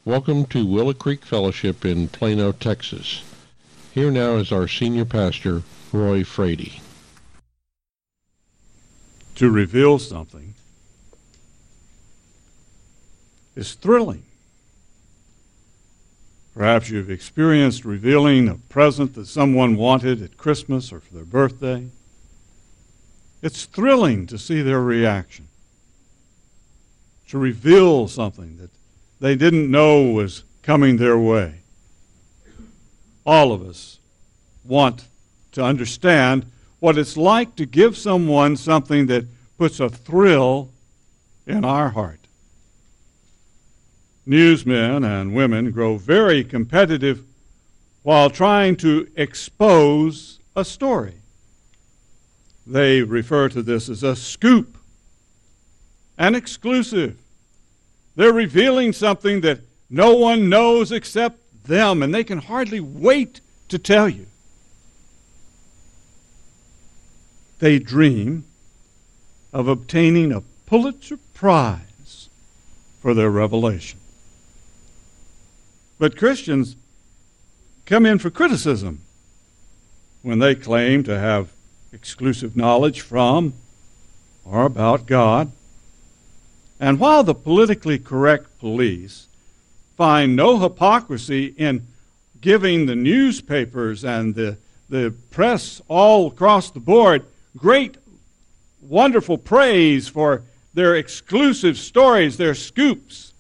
Welcome to Willow Creek Fellowship in Plano, Texas. Here now is our senior pastor, Roy Frady. To reveal something is thrilling. Perhaps you've experienced revealing a present that someone wanted at Christmas or for their birthday. It's thrilling to see their reaction. To reveal something that they didn't know was coming their way. All of us want to understand what it's like to give someone something that puts a thrill in our heart. Newsmen and women grow very competitive while trying to expose a story. They refer to this as a scoop, an exclusive. They're revealing something that no one knows except them, and they can hardly wait to tell you. They dream of obtaining a Pulitzer Prize for their revelation. But Christians come in for criticism when they claim to have exclusive knowledge from or about God. And while the politically correct police find no hypocrisy in giving the newspapers and the press all across the board great, wonderful praise for their exclusive stories, their scoops,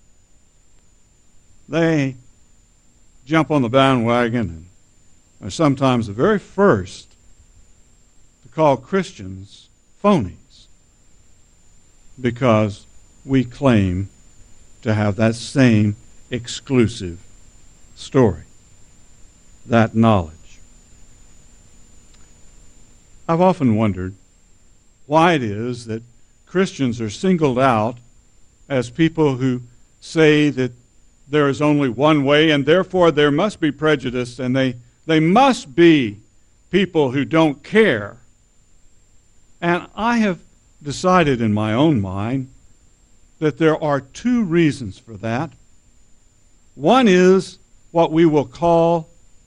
they jump on the bandwagon and are sometimes the very first to call Christians phonies because we claim to have that same exclusive story, that knowledge. I've often wondered why it is that Christians are singled out as people who say that there is only one way and therefore there must be prejudice and they must be people who don't care. And I have decided in my own mind that there are two reasons for that. One is what we will call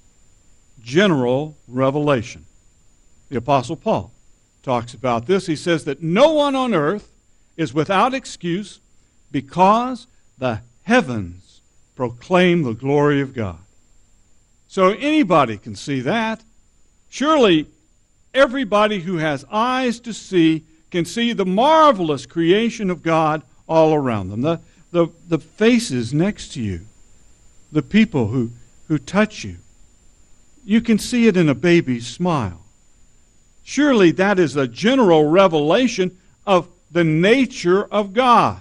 general revelation. The Apostle Paul talks about this. He says that no one on earth is without excuse because the heavens proclaim the glory of God. So anybody can see that. Surely everybody who has eyes to see can see the marvelous creation of God all around them. The faces next to you, the people who touch you. You can see it in a baby's smile. Surely that is a general revelation of the nature of God.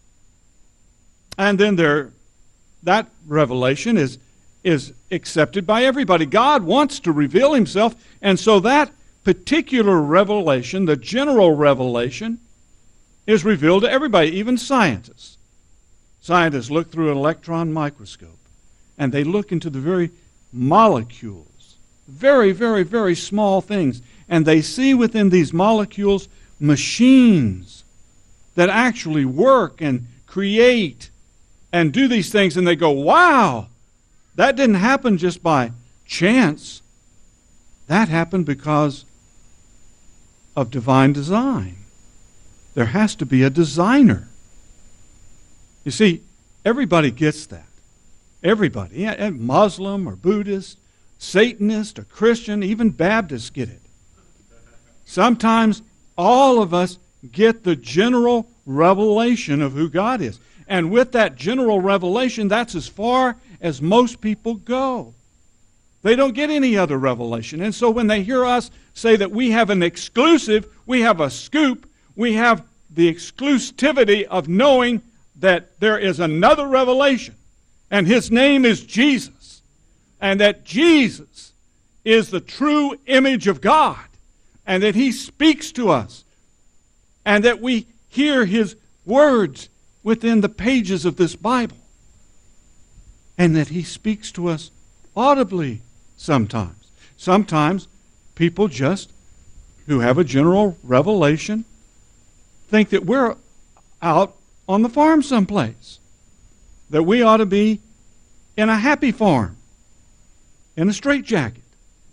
And then that revelation is accepted by everybody. God wants to reveal himself, and so that particular revelation, the general revelation, is revealed to everybody, even scientists. Scientists look through an electron microscope, and they look into the very molecules, very, very, very small things, and they see within these molecules machines that actually work and create and do these things, and they go, wow, that didn't happen just by chance. That happened because of divine design. There has to be a designer. You see, everybody gets that. Everybody, Muslim or Buddhist, Satanist or Christian, even Baptists get it. Sometimes all of us get the general revelation of who God is. And with that general revelation, that's as far as most people go. They don't get any other revelation. And so when they hear us say that we have an exclusive, we have a scoop, we have the exclusivity of knowing that there is another revelation, and his name is Jesus, and that Jesus is the true image of God, and that he speaks to us, and that we hear his words within the pages of this Bible, and that he speaks to us audibly sometimes. Sometimes people just, who have a general revelation, think that we're out on the farm someplace, that we ought to be in a happy farm, in a straitjacket.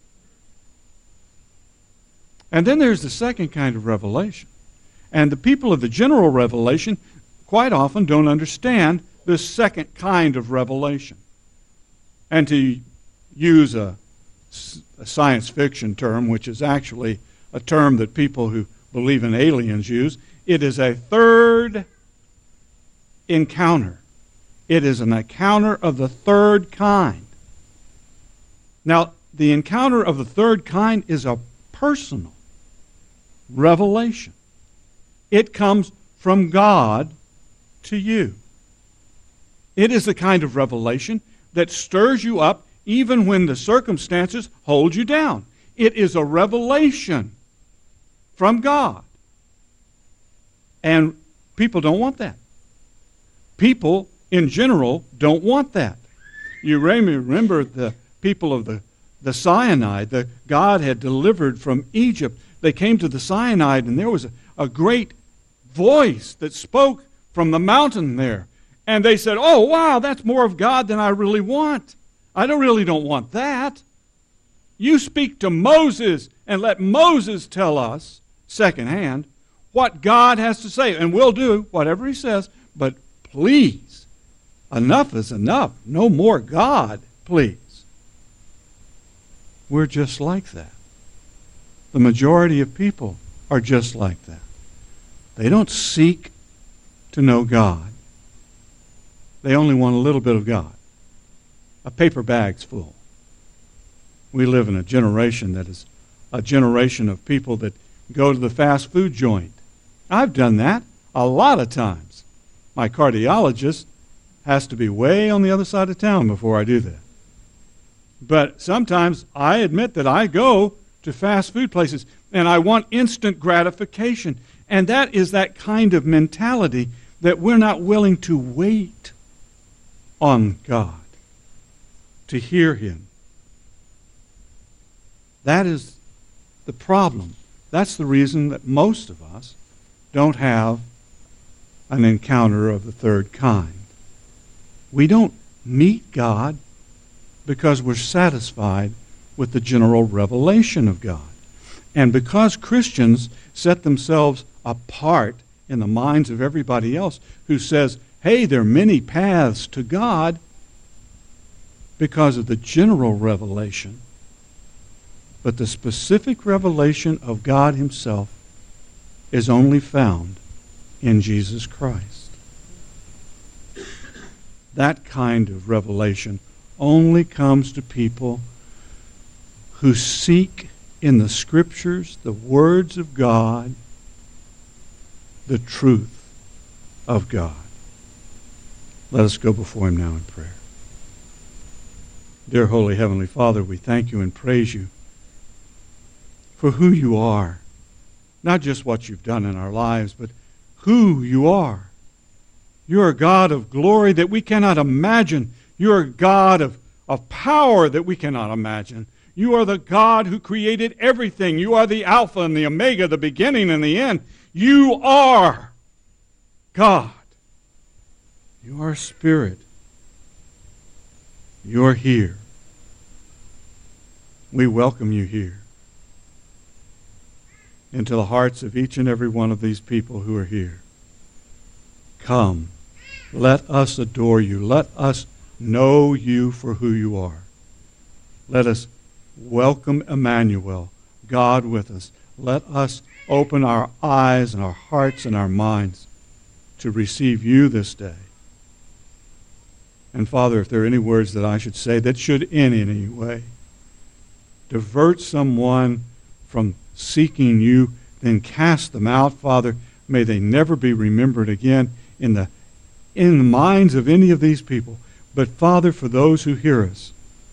And then there's the second kind of revelation. And the people of the general revelation quite often don't understand this second kind of revelation. And to use a science fiction term, which is actually a term that people who believe in aliens use, it is a third encounter. It is an encounter of the third kind. Now, the encounter of the third kind is a personal revelation. It comes from God to you. It is the kind of revelation that stirs you up even when the circumstances hold you down. It is a revelation from God. And people don't want that. People in general don't want that. You remember the people of the Sinai that God had delivered from Egypt. They came to the Sinai, and there was a great voice that spoke from the mountain there. And they said, oh, wow, that's more of God than I really want. I really don't want that. You speak to Moses and let Moses tell us, secondhand, what God has to say. And we'll do whatever he says, but please, enough is enough. No more God, please. We're just like that. The majority of people are just like that. They don't seek to know God. They only want a little bit of God. A paper bag's full. We live in a generation that is a generation of people that go to the fast food joint. I've done that a lot of times. My cardiologist has to be way on the other side of town before I do that. But sometimes I admit that I go to fast food places and I want instant gratification. And that is that kind of mentality that we're not willing to wait on God, to hear him. That is the problem. That's the reason that most of us don't have an encounter of the third kind. We don't meet God because we're satisfied with the general revelation of God. And because Christians set themselves apart in the minds of everybody else who says, hey, there are many paths to God because of the general revelation, but the specific revelation of God himself is only found in Jesus Christ. That kind of revelation only comes to people who seek in the Scriptures, the words of God, the truth of God. Let us go before him now in prayer. Dear Holy Heavenly Father, we thank you and praise you for who you are. Not just what you've done in our lives, but who you are. You're a God of glory that we cannot imagine. You're a God of power that we cannot imagine. You are the God who created everything. You are the Alpha and the Omega, the beginning and the end. You are God. You are Spirit. You're here. We welcome you here into the hearts of each and every one of these people who are here. Come, let us adore you. Let us know you for who you are. Let us welcome Emmanuel, God with us. Let us open our eyes and our hearts and our minds to receive you this day. And Father, if there are any words that I should say that should in any way divert someone from seeking you, then cast them out, Father. May they never be remembered again in the minds of any of these people. But Father, for those who hear us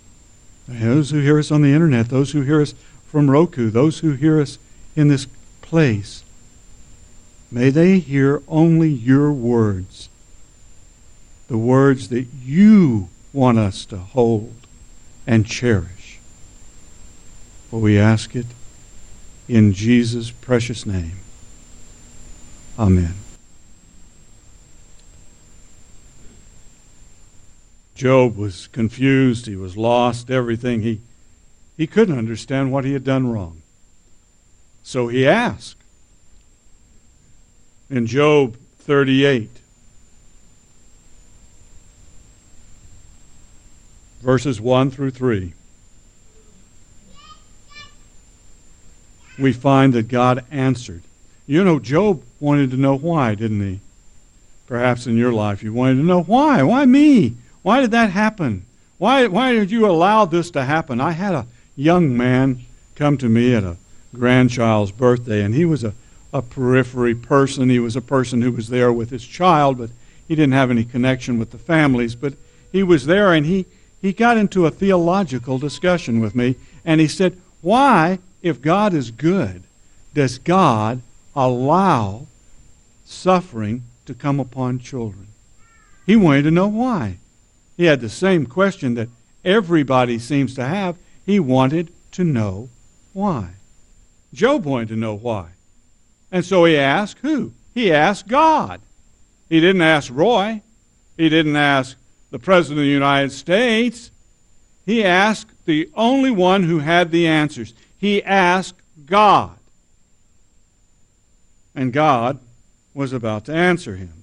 on the internet, those who hear us from Roku, those who hear us in this place, may they hear only your words, the words that you want us to hold and cherish. For we ask it in Jesus' precious name. Amen. Job was confused. He was lost. Everything. He couldn't understand what he had done wrong. So he asked. In Job 38, verses 1 through 3, we find that God answered. You know, Job wanted to know why, didn't he? Perhaps in your life you wanted to know why. Why me? Why did that happen? Why did you allow this to happen? I had a young man come to me at a grandchild's birthday, and he was a periphery person. He was a person who was there with his child, but he didn't have any connection with the families. But he was there, and he got into a theological discussion with me, and he said, why, if God is good, does God allow suffering to come upon children? He wanted to know why. He had the same question that everybody seems to have. He wanted to know why. Job wanted to know why. And so he asked who? He asked God. He didn't ask Roy. He didn't ask the President of the United States. He asked the only one who had the answers. He asked God. And God was about to answer him.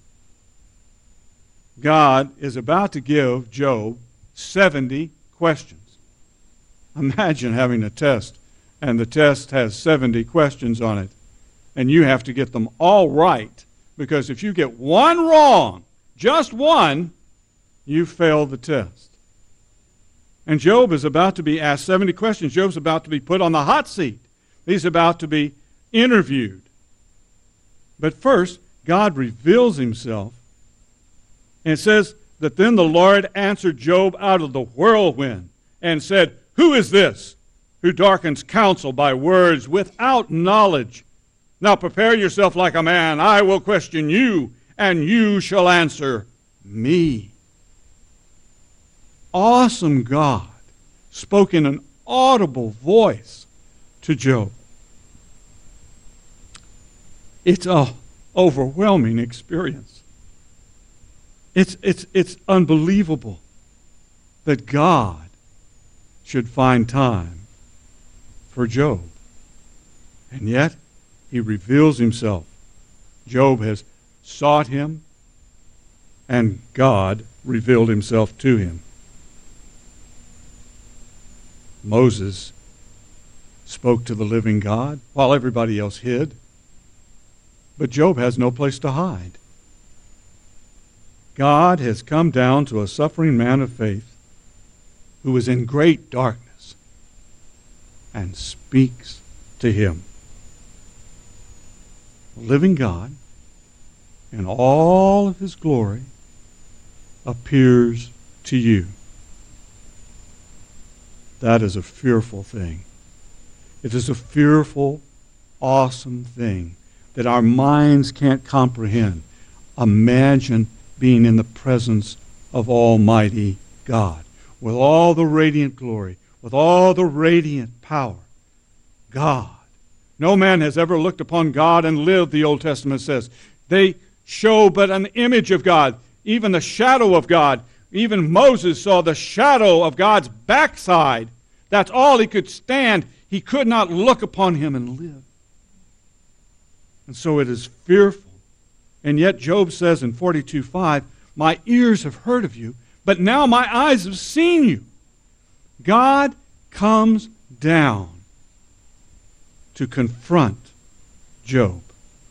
God is about to give Job 70 questions. Imagine having a test, and the test has 70 questions on it, and you have to get them all right, because if you get one wrong, just one, you fail the test. And Job is about to be asked 70 questions. Job's about to be put on the hot seat. He's about to be interviewed. But first, God reveals himself. And it says that then the Lord answered Job out of the whirlwind and said, who is this who darkens counsel by words without knowledge? Now prepare yourself like a man. I will question you, and you shall answer me. Awesome God spoke in an audible voice to Job. It's an overwhelming experience. It's unbelievable that God should find time for Job. And yet, he reveals himself. Job has sought him, and God revealed himself to him. Moses spoke to the living God while everybody else hid. But Job has no place to hide. God has come down to a suffering man of faith who is in great darkness and speaks to him. The living God, in all of his glory, appears to you. That is a fearful thing. It is a fearful, awesome thing that our minds can't comprehend. Imagine being in the presence of Almighty God, with all the radiant glory, with all the radiant power. God. No man has ever looked upon God and lived, the Old Testament says. They show but an image of God, even the shadow of God. Even Moses saw the shadow of God's backside. That's all he could stand. He could not look upon him and live. And so it is fearful. And yet Job says in 42:5, my ears have heard of you, but now my eyes have seen you. God comes down to confront Job.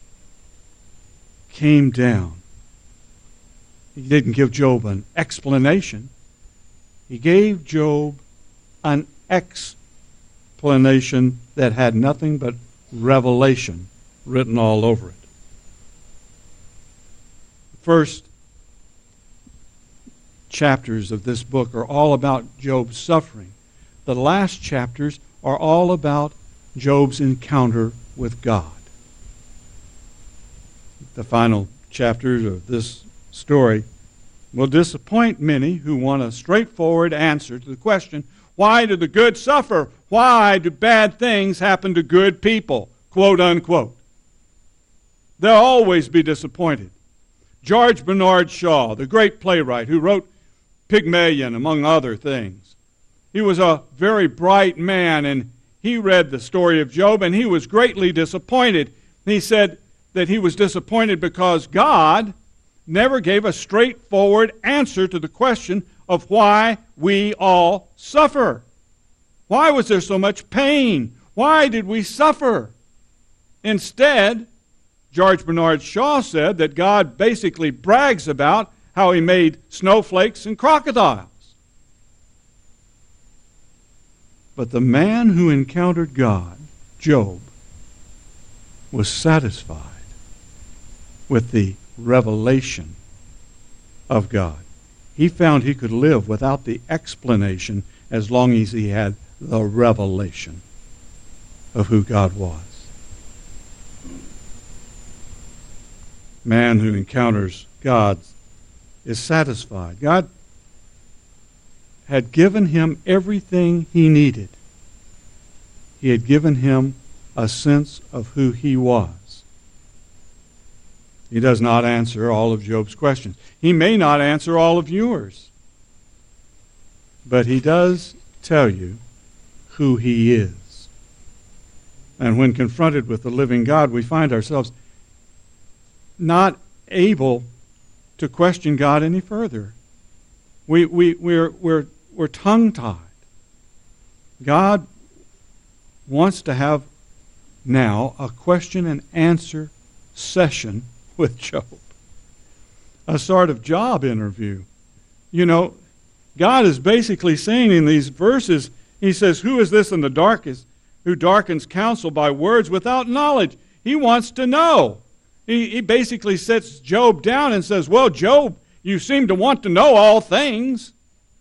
Came down. He didn't give Job an explanation. He gave Job an explanation that had nothing but revelation written all over it. The first chapters of this book are all about Job's suffering. The last chapters are all about Job's encounter with God. The final chapters of this story will disappoint many who want a straightforward answer to the question, why do the good suffer? Why do bad things happen to good people? Quote unquote. They'll always be disappointed. George Bernard Shaw, the great playwright who wrote Pygmalion, among other things. He was a very bright man, and he read the story of Job, and he was greatly disappointed. He said that he was disappointed because God never gave a straightforward answer to the question of why we all suffer. Why was there so much pain? Why did we suffer? Instead, George Bernard Shaw said that God basically brags about how he made snowflakes and crocodiles. But the man who encountered God, Job, was satisfied with the revelation of God. He found he could live without the explanation as long as he had the revelation of who God was. Man who encounters God is satisfied. God had given him everything he needed. He had given him a sense of who he was. He does not answer all of Job's questions. He may not answer all of yours. But he does tell you who he is. And when confronted with the living God, we find ourselves not able to question God any further. We're tongue-tied. God wants to have now a question and answer session with Job. A sort of job interview. You know, God is basically saying in these verses, he says, who is this in the darkest who darkens counsel by words without knowledge? He wants to know. He basically sets Job down and says, well, Job, you seem to want to know all things.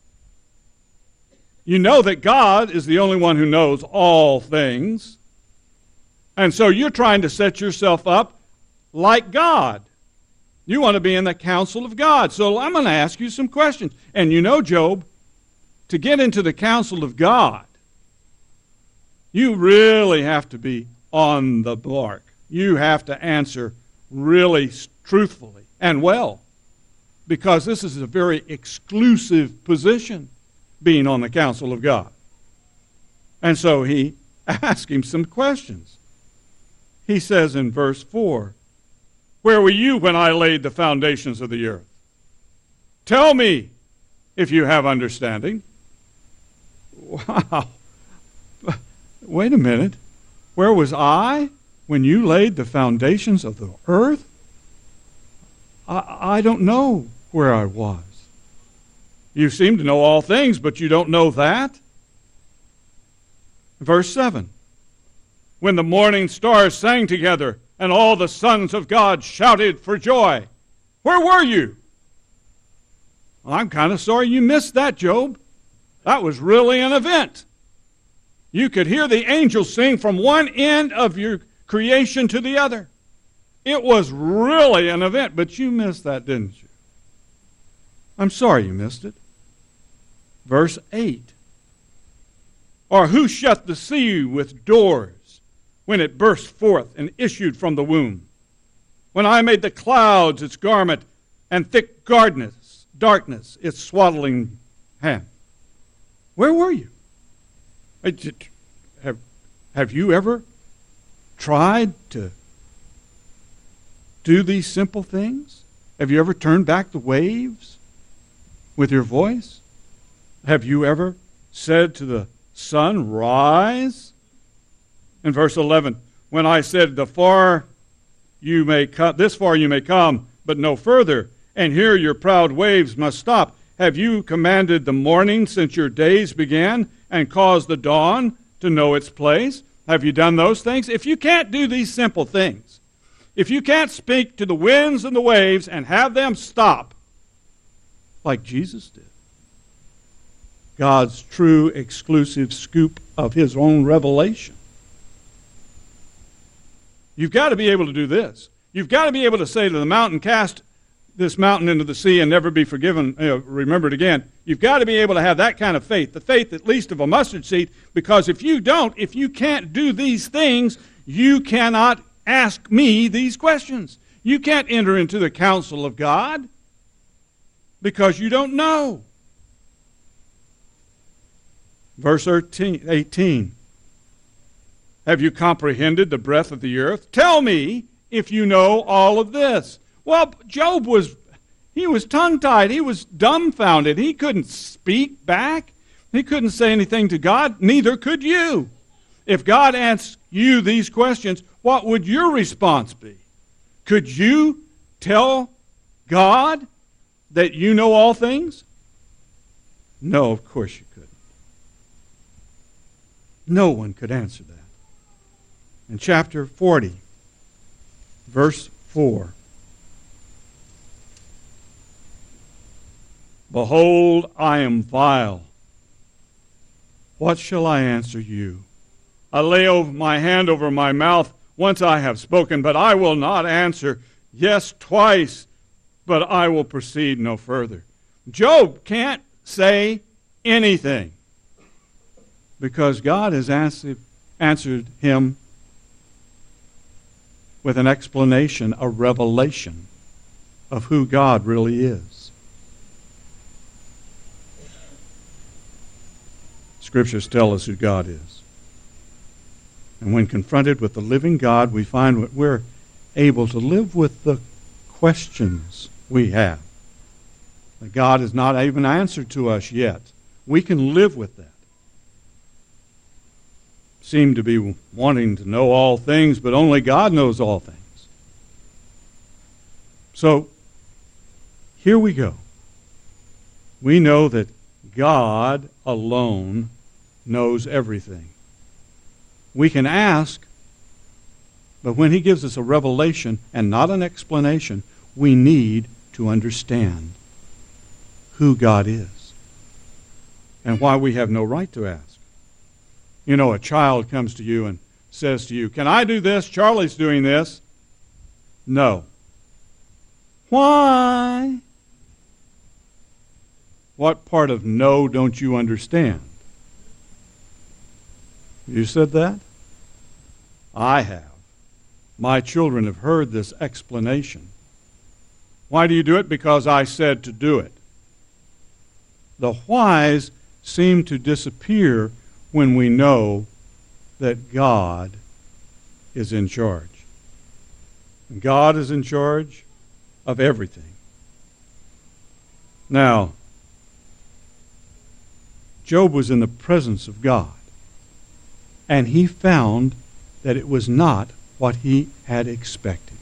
You know that God is the only one who knows all things. And so you're trying to set yourself up like God. You want to be in the counsel of God. So I'm going to ask you some questions. And you know, Job, to get into the counsel of God, you really have to be on the mark. You have to answer really truthfully and well, because this is a very exclusive position, being on the counsel of God. And so he asked him some questions. He says in verse 4, where were you when I laid the foundations of the earth? Tell me if you have understanding. Wow. Wait a minute. Where was I when you laid the foundations of the earth? I don't know where I was. You seem to know all things, but you don't know that. Verse 7. When the morning stars sang together and all the sons of God shouted for joy, where were you? Well, I'm kind of sorry you missed that, Job. That was really an event. You could hear the angels sing from one end of your creation to the other. It was really an event, but you missed that, didn't you? I'm sorry you missed it. Verse 8. Or who shut the sea with doors when it burst forth and issued from the womb? When I made the clouds its garment and thick darkness its swaddling hand. Where were you? Have you ever tried to do these simple things? Have you ever turned back the waves with your voice? Have you ever said to the sun, rise? In verse 11, when I said, this far you may come, but no further, and here your proud waves must stop. Have you commanded the morning since your days began, and caused the dawn to know its place? Have you done those things? If you can't do these simple things, if you can't speak to the winds and the waves and have them stop, like Jesus did, God's true exclusive scoop of his own revelation, you've got to be able to do this. You've got to be able to say to the mountain, cast this mountain into the sea and never be remembered again. You've got to be able to have that kind of faith, the faith at least of a mustard seed, because if you can't do these things, you cannot ask me these questions. You can't enter into the counsel of God because you don't know. Verse 18. Have you comprehended the breadth of the earth? Tell me if you know all of this. Well, Job was tongue-tied. He was dumbfounded. He couldn't speak back. He couldn't say anything to God. Neither could you. If God asked you these questions, what would your response be? Could you tell God that you know all things? No, of course you couldn't. No one could answer that. In chapter 40, verse 4, behold, I am vile. What shall I answer you? I lay my hand over my mouth. Once I have spoken, but I will not answer. Yes, twice, but I will proceed no further. Job can't say anything because God has answered him with an explanation, a revelation of who God really is. Scriptures tell us who God is. And when confronted with the living God, we find that we're able to live with the questions we have. That God has not even answered to us yet. We can live with that. Seem to be wanting to know all things, but only God knows all things. So, here we go. We know that God alone knows everything. We can ask, but when He gives us a revelation and not an explanation, we need to understand who God is and why we have no right to ask. You know, a child comes to you and says to you, "Can I do this? Charlie's doing this." No. Why? What part of no don't you understand? You said that? I have. My children have heard this explanation. Why do you do it? Because I said to do it. The whys seem to disappear when we know that God is in charge. And God is in charge of everything. Now, Job was in the presence of God, and he found that it was not what he had expected.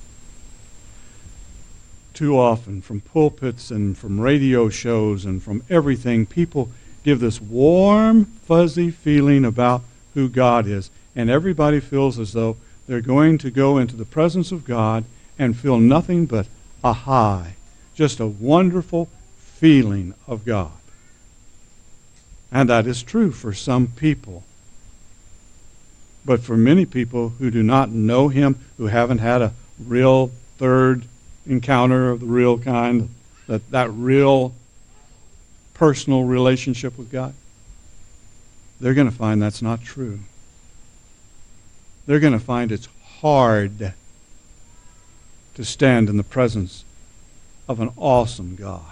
Too often, from pulpits and from radio shows and from everything, people give this warm, fuzzy feeling about who God is, and everybody feels as though they're going to go into the presence of God and feel nothing but a high, just a wonderful feeling of God. And that is true for some people. But for many people who do not know Him, who haven't had a real third encounter of the real kind, that real personal relationship with God, they're going to find that's not true. They're going to find it's hard to stand in the presence of an awesome God.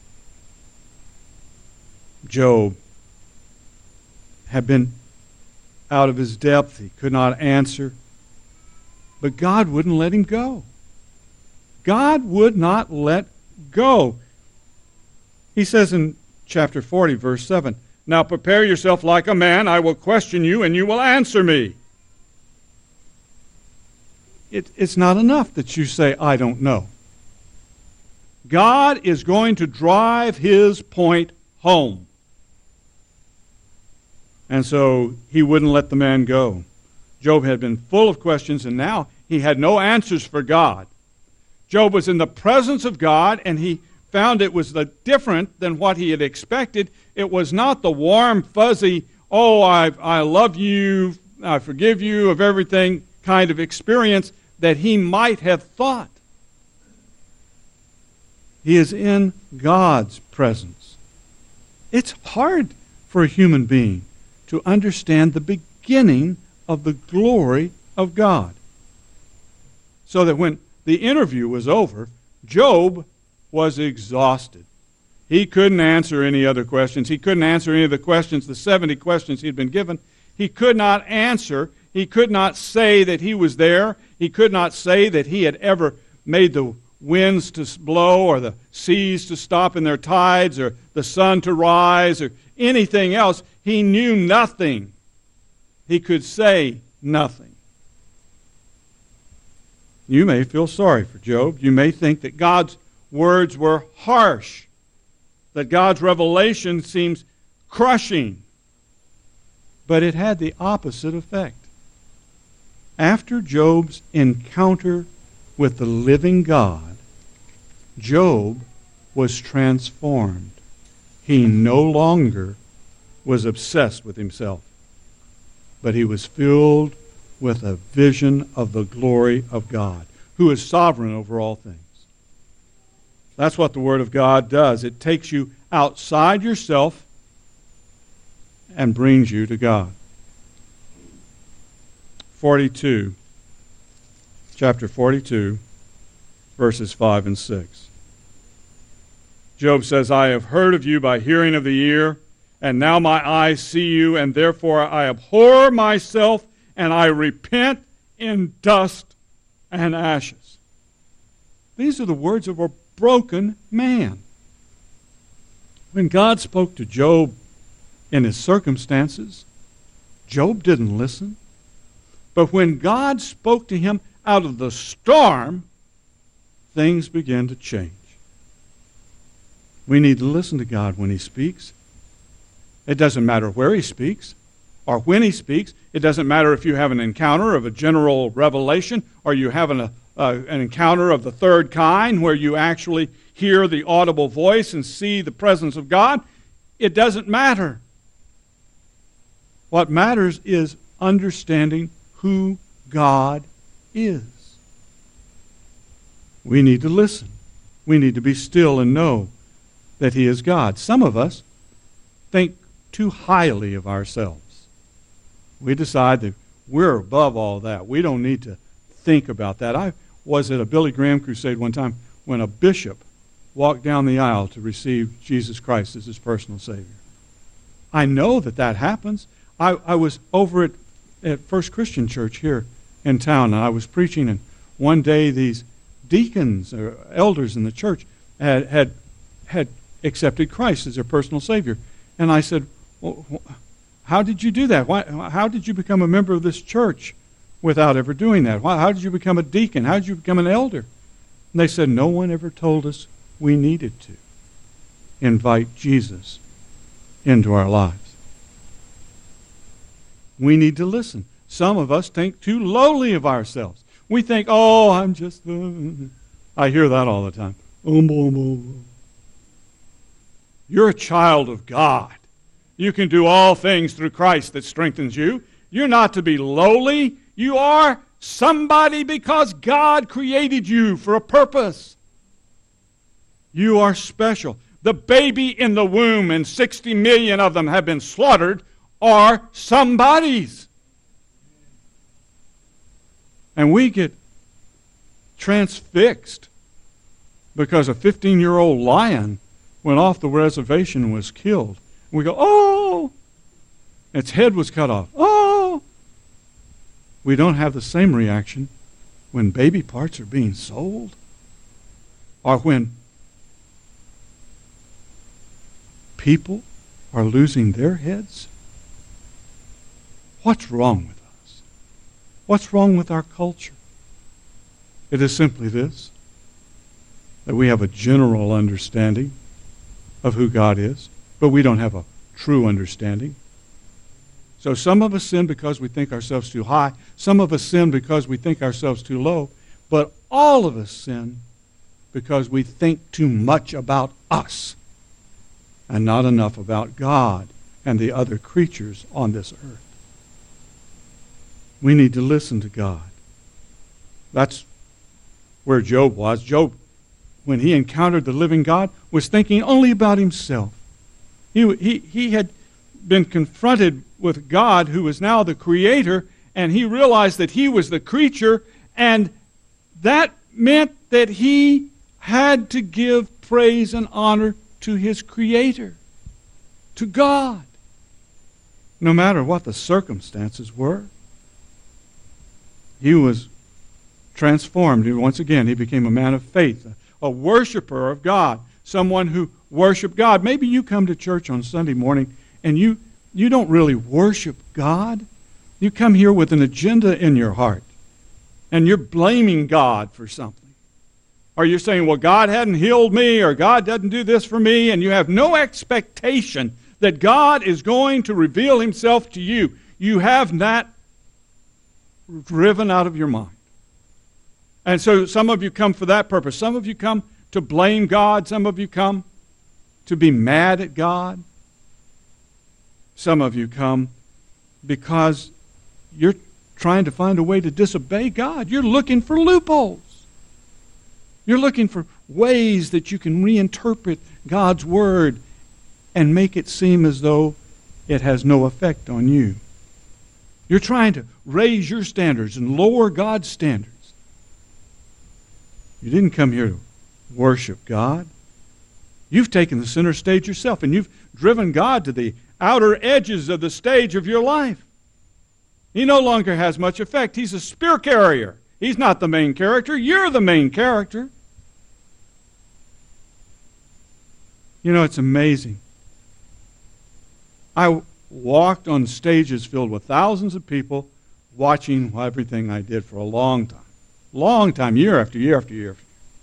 Job had been out of his depth. He could not answer. But God wouldn't let him go. God would not let go. He says in chapter 40, verse 7, "Now prepare yourself like a man. I will question you, and you will answer me." It's not enough that you say, "I don't know." God is going to drive His point home. And so He wouldn't let the man go. Job had been full of questions, and now he had no answers for God. Job was in the presence of God, and he found it was different than what he had expected. It was not the warm, fuzzy, "Oh, I love you, I forgive you of everything" kind of experience that he might have thought. He is in God's presence. It's hard for a human being to understand the beginning of the glory of God. So that when the interview was over, Job was exhausted. He couldn't answer any other questions. He couldn't answer any of the questions, the 70 questions he'd been given. He could not answer. He could not say that he was there. He could not say that he had ever made the winds to blow or the seas to stop in their tides or the sun to rise or anything else. He knew nothing. He could say nothing. You may feel sorry for Job. You may think that God's words were harsh, that God's revelation seems crushing. But it had the opposite effect. After Job's encounter with the living God, Job was transformed. He no longer was obsessed with himself, but he was filled with a vision of the glory of God, who is sovereign over all things. That's what the Word of God does. It takes you outside yourself and brings you to God. Chapter 42, verses 5 and 6. Job says, I have heard of you by hearing of the ear, and now my eyes see you, and therefore I abhor myself, and I repent in dust and ashes. These are the words of a broken man. When God spoke to Job in his circumstances, Job didn't listen. But when God spoke to him out of the storm, things began to change. We need to listen to God when He speaks. It doesn't matter where He speaks or when He speaks. It doesn't matter if you have an encounter of a general revelation or you have an encounter of the third kind where you actually hear the audible voice and see the presence of God. It doesn't matter. What matters is understanding who God is. We need to listen. We need to be still and know that He is God. Some of us think too highly of ourselves. We decide that we're above all that. We don't need to think about that. I was at a Billy Graham crusade one time when a bishop walked down the aisle to receive Jesus Christ as his personal Savior. I know that happens. I was over at First Christian Church here in town, and I was preaching, and one day these deacons or elders in the church had accepted Christ as their personal Savior. And I said, well, how did you do that? How did you become a member of this church without ever doing that? How did you become a deacon? How did you become an elder? And they said, no one ever told us we needed to invite Jesus into our lives. We need to listen. Some of us think too lowly of ourselves. We think, oh, I'm just... I hear that all the time. You're a child of God. You can do all things through Christ that strengthens you. You're not to be lowly. You are somebody because God created you for a purpose. You are special. The baby in the womb, and 60 million of them have been slaughtered, are somebody's. And we get transfixed because a 15-year-old lion went off the reservation and was killed. And we go, oh! Its head was cut off. Oh! We don't have the same reaction when baby parts are being sold or when people are losing their heads. What's wrong with us? What's wrong with our culture? It is simply this, that we have a general understanding of who God is, but we don't have a true understanding. So some of us sin because we think ourselves too high. Some of us sin because we think ourselves too low. But all of us sin because we think too much about us and not enough about God and the other creatures on this earth. We need to listen to God. That's where Job was. Job, when he encountered the living God, was thinking only about himself. He had been confronted with God, who is now the Creator, and he realized that he was the creature, and that meant that he had to give praise and honor to his Creator, to God, no matter what the circumstances were. He was transformed. Once again, he became a man of faith, a worshiper of God, someone who worshiped God. Maybe you come to church on Sunday morning and you don't really worship God. You come here with an agenda in your heart, and you're blaming God for something. Or you're saying, well, God hadn't healed me, or God doesn't do this for me, and you have no expectation that God is going to reveal himself to you. You have that driven out of your mind. And so some of you come for that purpose. Some of you come to blame God. Some of you come to be mad at God. Some of you come because you're trying to find a way to disobey God. You're looking for loopholes. You're looking for ways that you can reinterpret God's Word and make it seem as though it has no effect on you. You're trying to raise your standards and lower God's standards. You didn't come here to worship God. You've taken the center stage yourself, and you've driven God to the outer edges of the stage of your life. He no longer has much effect. He's a spear carrier. He's not the main character. You're the main character. You know, it's amazing. I walked on stages filled with thousands of people watching everything I did for a long time. Long time, year after year after year.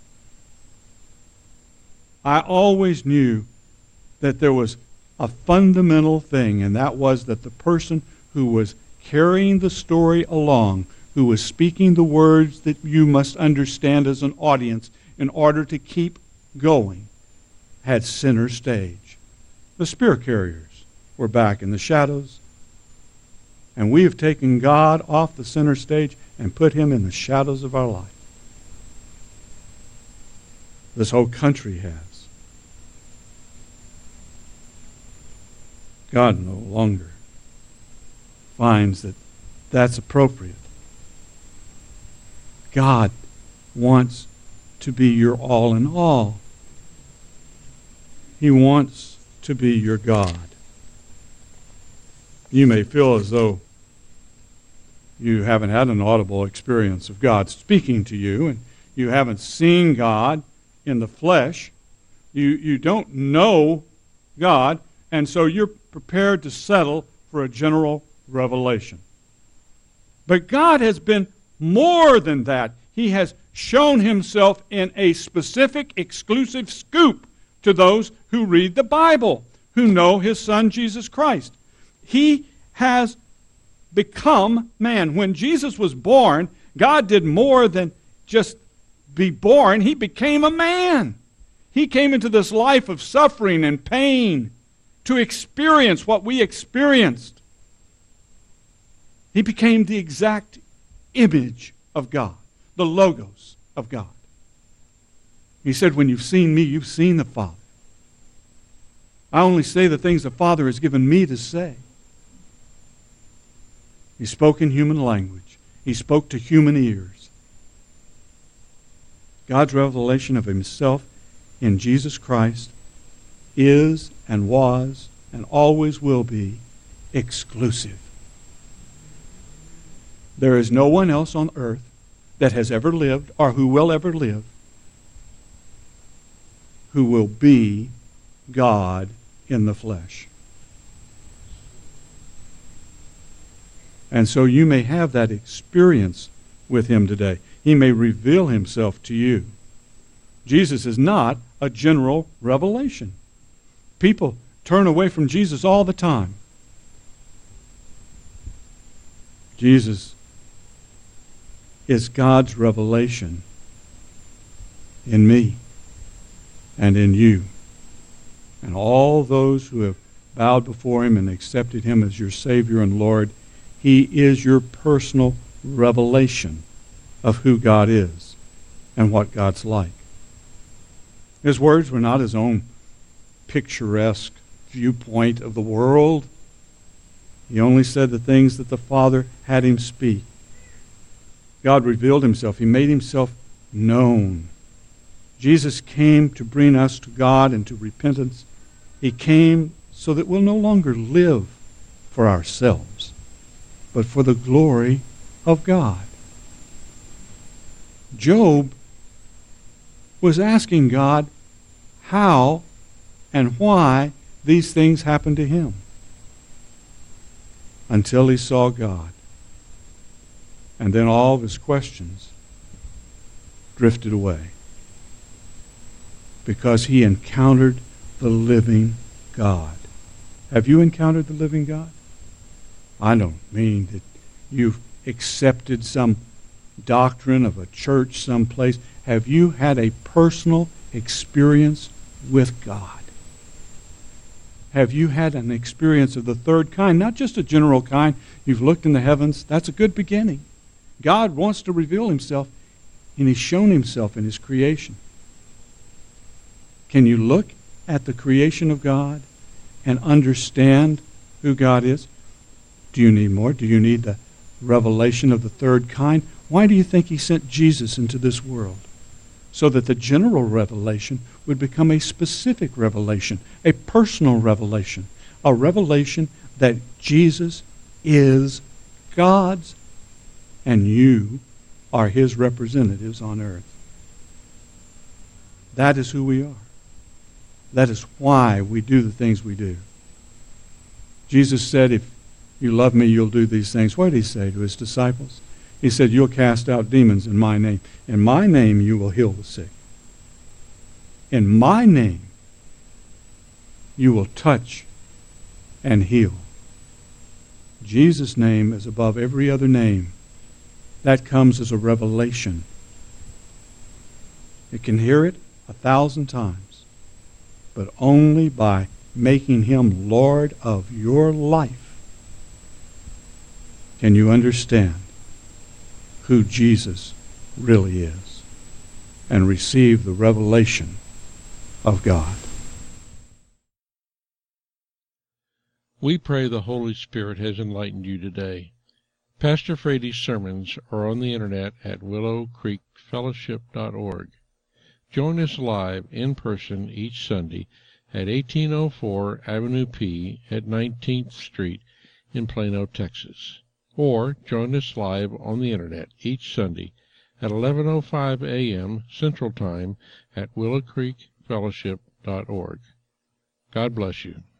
I always knew that there was a fundamental thing, and that was that the person who was carrying the story along, who was speaking the words that you must understand as an audience in order to keep going, had center stage. The spear carriers were back in the shadows, and we have taken God off the center stage and put him in the shadows of our life. This whole country has. God no longer finds that that's appropriate. God wants to be your all in all. He wants to be your God. You may feel as though you haven't had an audible experience of God speaking to you, and you haven't seen God in the flesh. You don't know God, and so you're prepared to settle for a general revelation. But God has been more than that. He has shown himself in a specific, exclusive scoop to those who read the Bible, who know his Son, Jesus Christ. He has become man. When Jesus was born, God did more than just be born. He became a man. He came into this life of suffering and pain to experience what we experienced. He became the exact image of God, the logos of God. He said, when you've seen me, you've seen the Father. I only say the things the Father has given me to say. He spoke in human language. He spoke to human ears. God's revelation of himself in Jesus Christ is and was and always will be exclusive. There is no one else on earth that has ever lived or who will ever live who will be God in the flesh. And so you may have that experience with him today. He may reveal himself to you. Jesus is not a general revelation. People turn away from Jesus all the time. Jesus is God's revelation in me and in you. And all those who have bowed before him and accepted him as your Savior and Lord, he is your personal revelation of who God is and what God's like. His words were not his own picturesque viewpoint of the world. He only said the things that the Father had him speak. God revealed himself. He made himself known. Jesus came to bring us to God and to repentance. He came so that we'll no longer live for ourselves, but for the glory of God. Job was asking God how and why these things happened to him until he saw God. And then all of his questions drifted away because he encountered the living God. Have you encountered the living God? I don't mean that you've accepted some doctrine of a church someplace. Have you had a personal experience with God? Have you had an experience of the third kind? Not just a general kind. You've looked in the heavens. That's a good beginning. God wants to reveal himself, and he's shown himself in his creation. Can you look at the creation of God and understand who God is? Do you need more? Do you need the revelation of the third kind? Why do you think he sent Jesus into this world? So that the general revelation would become a specific revelation, a personal revelation, a revelation that Jesus is God's and you are his representatives on earth. That is who we are. That is why we do the things we do. Jesus said, if you love me, you'll do these things. What did he say to his disciples? He said, you'll cast out demons in my name. In my name you will heal the sick. In my name you will touch and heal. Jesus' name is above every other name. That comes as a revelation. You can hear it 1,000 times, but only by making him Lord of your life can you understand who Jesus really is and receive the revelation of God. We pray the Holy Spirit has enlightened you today. Pastor Frady's sermons are on the internet at willowcreekfellowship.org. Join us live in person each Sunday at 1804 Avenue P at 19th Street in Plano, Texas. Or join us live on the internet each Sunday at 11:05 a.m. Central Time at willowcreekfellowship.org. God bless you.